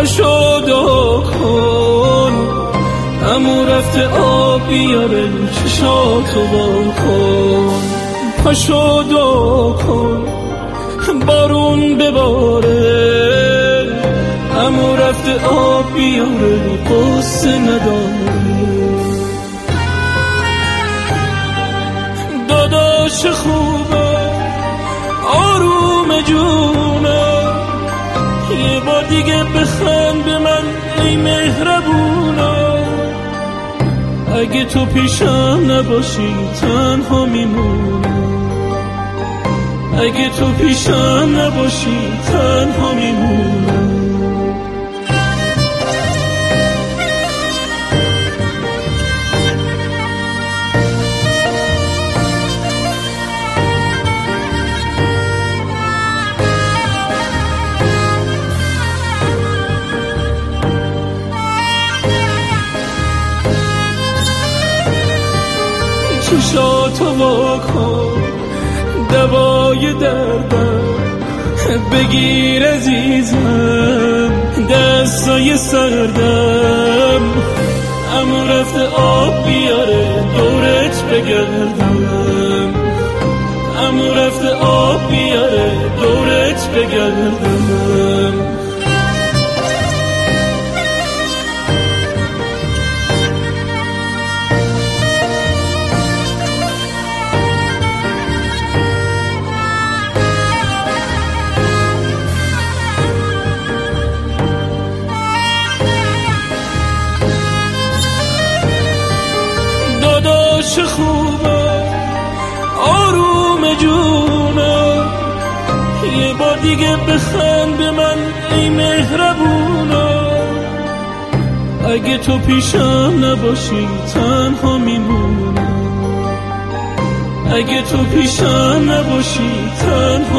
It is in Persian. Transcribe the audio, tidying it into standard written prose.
پاشو دعا کن، عمو رفته آب بیاره چشاتو وا کن. پاشو دعا کن بارون بباره، عمو رفته آب بیاره قصه نداره. داداش خوبه آروم جونه، یه بار دیگه بخند به من ای مهربونه. اگه تو پیشم نباشی تنها میمونم، اگه تو پیشم نباشی تنها میمونم. چشاتو وا کن دوای دردم، بگیر عزیزم دستای سردم. عمو رفته آب بیاره دورت بگردم، عمو رفته آب بیاره دورت بگردم. داداش خوبه آروم جونه، یه بار دیگه بخند به من ای مهربونه. اگه تو پیشم نباشی تنها میمونم، اگه تو پیشم نباشی تنها